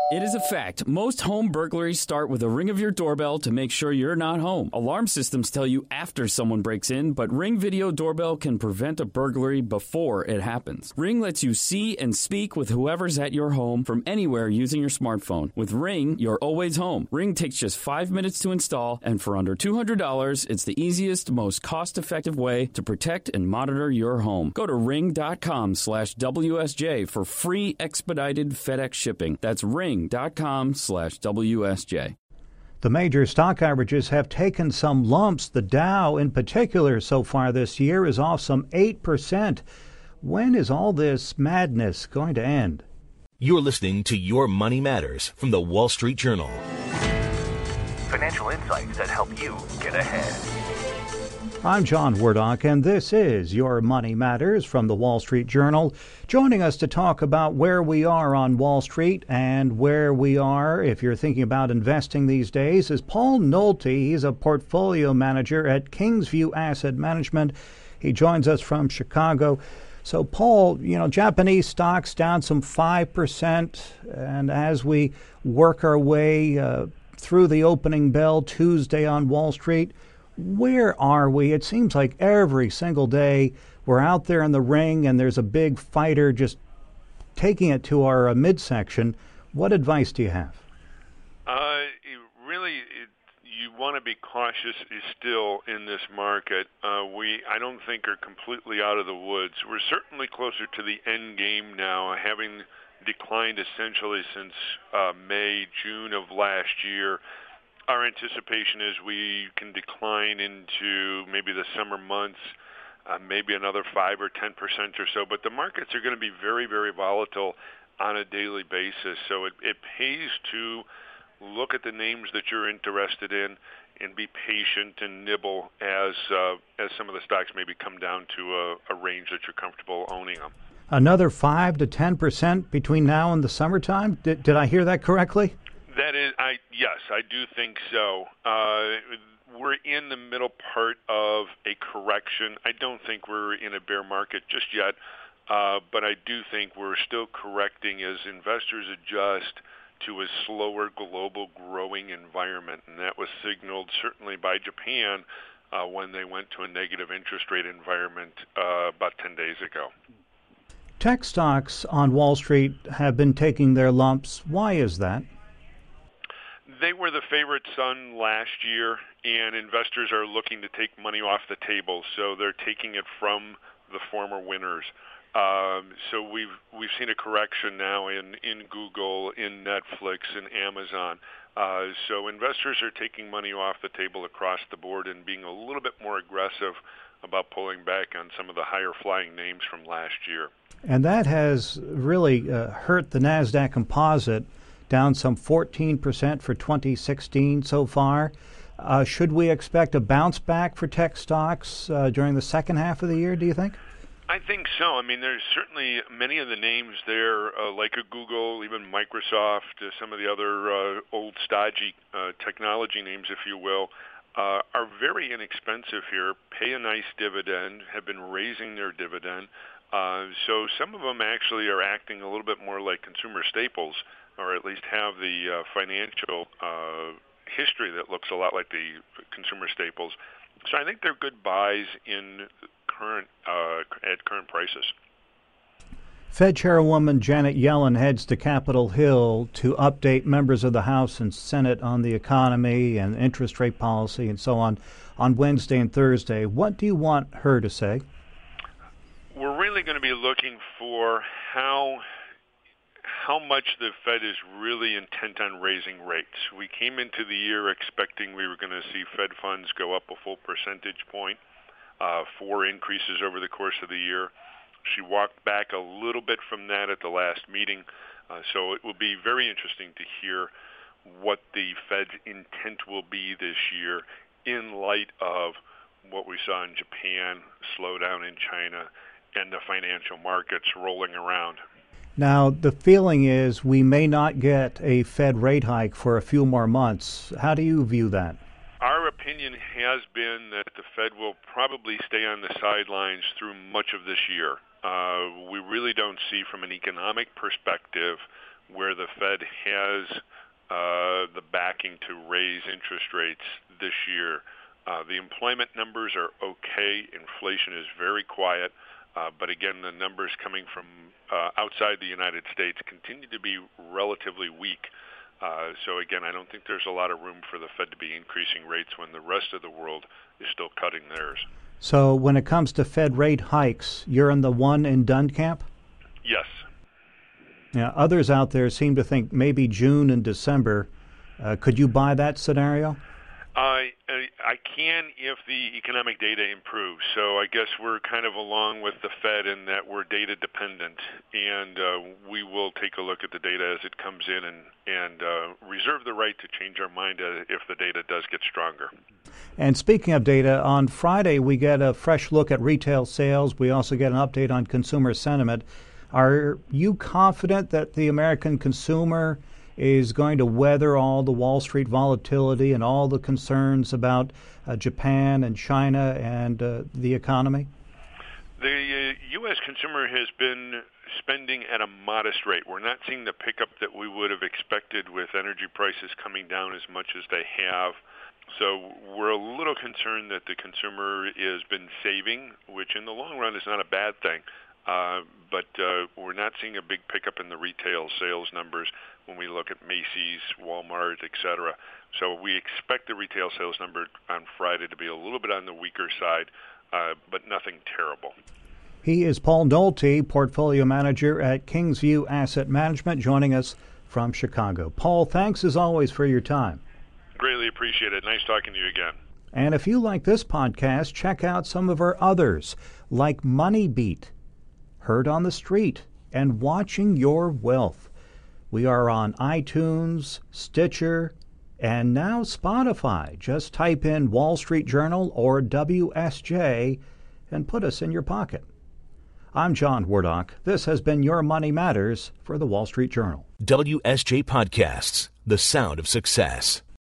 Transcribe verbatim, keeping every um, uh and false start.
It is a fact. Most home burglaries start with a ring of your doorbell to make sure you're not home. Alarm systems tell you after someone breaks in, but Ring Video Doorbell can prevent a burglary before it happens. Ring lets you see and speak with whoever's at your home from anywhere using your smartphone. With Ring, you're always home. Ring takes just five minutes to install, and for under two hundred dollars, it's the easiest, most cost-effective way to protect and monitor your home. Go to ring.com slash WSJ for free expedited FedEx shipping. That's ring. Dot com slash W S J. The major stock averages have taken some lumps. The Dow in particular so far this year is off some eight percent. When is all this madness going to end? You're listening to Your Money Matters from the Wall Street Journal. Financial insights that help you get ahead. I'm John Wardock, and this is Your Money Matters from the Wall Street Journal. Joining us to talk about where we are on Wall Street and where we are if you're thinking about investing these days is Paul Nolte. He's a portfolio manager at Kingsview Asset Management. He joins us from Chicago. So, Paul, you know, Japanese stocks down some five percent, and as we work our way uh, through the opening bell Tuesday on Wall Street, where are we? It seems like every single day we're out there in the ring and there's a big fighter just taking it to our uh, midsection. What advice do you have? Uh, it really, it, you want to be cautious still in this market. Uh, we, I don't think, are completely out of the woods. We're certainly closer to the end game now, having declined essentially since uh, May, June of last year. Our anticipation is we can decline into maybe the summer months, uh, maybe another five or ten percent or so. But the markets are going to be very, very volatile on a daily basis. So it, it pays to look at the names that you're interested in and be patient and nibble as uh, as some of the stocks maybe come down to a, a range that you're comfortable owning them. Another five to ten percent between now and the summertime? Did, did I hear that correctly? That is, I yes, I do think so. Uh, we're in the middle part of a correction. I don't think we're in a bear market just yet, uh, but I do think we're still correcting as investors adjust to a slower global growing environment, and that was signaled certainly by Japan uh, when they went to a negative interest rate environment uh, about ten days ago. Tech stocks on Wall Street have been taking their lumps. Why is that? They were the favorite son last year, and investors are looking to take money off the table, so they're taking it from the former winners. Um, so we've we've seen a correction now in, in Google, in Netflix, in Amazon. Uh, so investors are taking money off the table across the board and being a little bit more aggressive about pulling back on some of the higher flying names from last year. And that has really uh, hurt the NASDAQ composite, down some fourteen percent for twenty sixteen so far. Uh, should we expect a bounce back for tech stocks uh, during the second half of the year, do you think? I think so. I mean, there's certainly many of the names there, uh, like a Google, even Microsoft, uh, some of the other uh, old stodgy uh, technology names, if you will, uh, are very inexpensive here, pay a nice dividend, have been raising their dividend. Uh, so some of them actually are acting a little bit more like consumer staples, or at least have the uh, financial uh, history that looks a lot like the consumer staples. So I think they're good buys in current uh, at current prices. Fed Chairwoman Janet Yellen heads to Capitol Hill to update members of the House and Senate on the economy and interest rate policy and so on on Wednesday and Thursday. What do you want her to say? We're really going to be looking for how how much the Fed is really intent on raising rates. We came into the year expecting we were going to see Fed funds go up a full percentage point, uh, four increases over the course of the year. She walked back a little bit from that at the last meeting, uh, so it will be very interesting to hear what the Fed's intent will be this year in light of what we saw in Japan, slowdown in China, and the financial markets rolling around. Now, the feeling is we may not get a Fed rate hike for a few more months. How do you view that? Our opinion has been that the Fed will probably stay on the sidelines through much of this year. Uh, we really don't see, from an economic perspective, where the Fed has uh, the backing to raise interest rates this year. Uh, the employment numbers are okay. Inflation is very quiet. Uh, but again, the numbers coming from uh, outside the United States continue to be relatively weak. Uh, so again, I don't think there's a lot of room for the Fed to be increasing rates when the rest of the world is still cutting theirs. So when it comes to Fed rate hikes, you're in the one and done camp? Yes. Yeah, others out there seem to think maybe June and December. Uh, could you buy that scenario? I, I can if the economic data improves. So I guess we're kind of along with the Fed in that we're data dependent, and uh, we will take a look at the data as it comes in and, and uh, reserve the right to change our mind uh, if the data does get stronger. And speaking of data, on Friday we get a fresh look at retail sales. We also get an update on consumer sentiment. Are you confident that the American consumer is going to weather all the Wall Street volatility and all the concerns about uh, Japan and China and uh, the economy? The uh, U S consumer has been spending at a modest rate. We're not seeing the pickup that we would have expected with energy prices coming down as much as they have. So we're a little concerned that the consumer has been saving, which in the long run is not a bad thing. Uh, but uh, we're not seeing a big pickup in the retail sales numbers when we look at Macy's, Walmart, et cetera. So we expect the retail sales number on Friday to be a little bit on the weaker side, uh, but nothing terrible. He is Paul Nolte, Portfolio Manager at Kingsview Asset Management, joining us from Chicago. Paul, thanks as always for your time. Greatly appreciate it. Nice talking to you again. And if you like this podcast, check out some of our others, like Money Beat, Heard on the Street, and Watching Your Wealth. We are on iTunes, Stitcher, and now Spotify. Just type in Wall Street Journal or W S J and put us in your pocket. I'm John Wardock. This has been Your Money Matters for the Wall Street Journal. W S J Podcasts, the sound of success.